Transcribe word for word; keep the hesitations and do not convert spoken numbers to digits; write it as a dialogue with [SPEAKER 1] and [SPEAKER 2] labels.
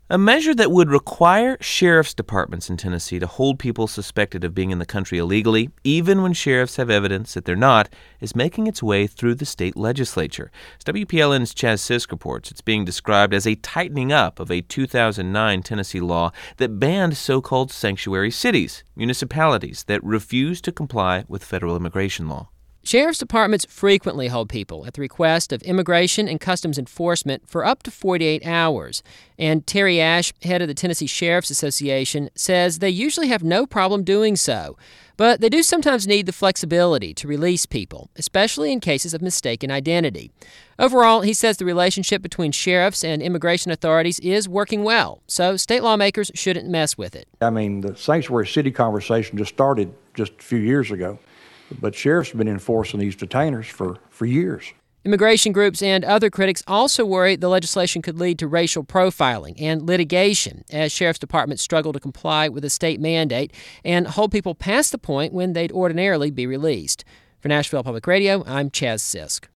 [SPEAKER 1] A measure that would require sheriff's departments in Tennessee to hold people suspected of being in the country illegally, even when sheriffs have evidence that they're not, is making its way through the state legislature. As W P L N's Chaz Sisk reports, it's being described as a tightening up of a two thousand nine Tennessee law that banned so-called sanctuary cities, municipalities that refuse to comply with federal immigration law.
[SPEAKER 2] Sheriff's departments frequently hold people at the request of Immigration and Customs Enforcement for up to forty-eight hours. And Terry Ash, head of the Tennessee Sheriff's Association, says they usually have no problem doing so. But they do sometimes need the flexibility to release people, especially in cases of mistaken identity. Overall, he says the relationship between sheriffs and immigration authorities is working well, so state lawmakers shouldn't mess with it.
[SPEAKER 3] I mean, the sanctuary city conversation just started just a few years ago. But sheriffs have been enforcing these detainers for, for years.
[SPEAKER 2] Immigration groups and other critics also worry the legislation could lead to racial profiling and litigation as sheriff's departments struggle to comply with a state mandate and hold people past the point when they'd ordinarily be released. For Nashville Public Radio, I'm Chaz Sisk.